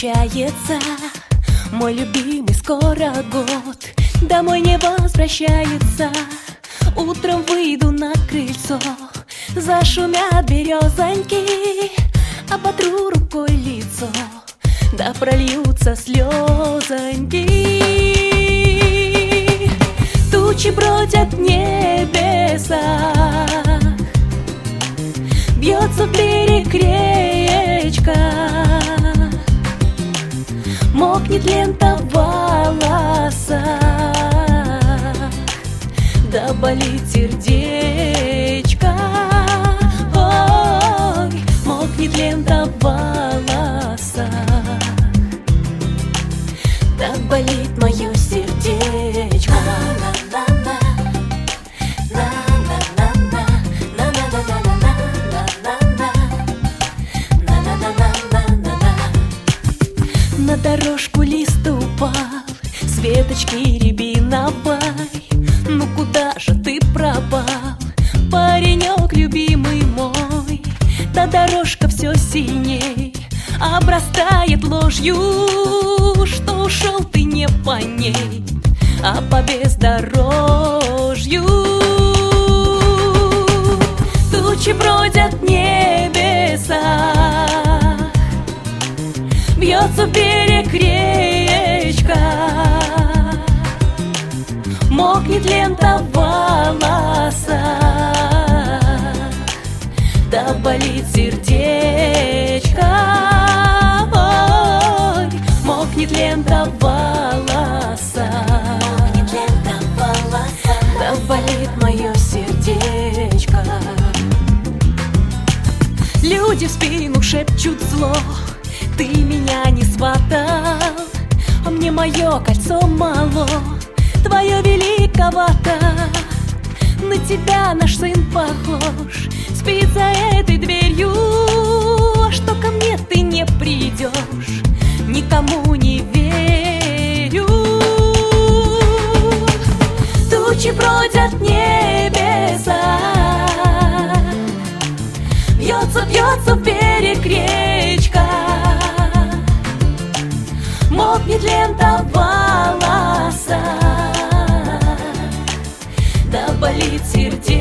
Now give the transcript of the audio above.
кончается, мой любимый скоро год, домой не возвращается. Утром выйду на крыльцо, зашумят березоньки, оботру рукой лицо, да прольются слезоньки. Тучи бродят в небесах, бьется в берег речка, мокнет лента в волосах, да болит сердечко. Ой, мокнет лента в волосах, да болит мое сердечко. На дорожку лист упал, с веточки рябиновой. Ну куда же ты пропал, паренек любимый мой? Да дорожка все сильней обрастает ложью, что ушел ты не по ней, а по бездорожью. Тучи бродят в небесах, бьется в берег речка, мокнет лента в волосах, да болит сердечко. Ой, мокнет лента в волосах, да болит мое сердечко. Люди в спину шепчут зло: ты меня не сватал, а мне мое кольцо мало, твое великовато. На тебя наш сын похож, спит за этой дверью, а что ко мне ты не придешь, никому не верю. Тучи бродят в небесах, бьется в берег речка, мокнет лента в волосах, да болит сердце.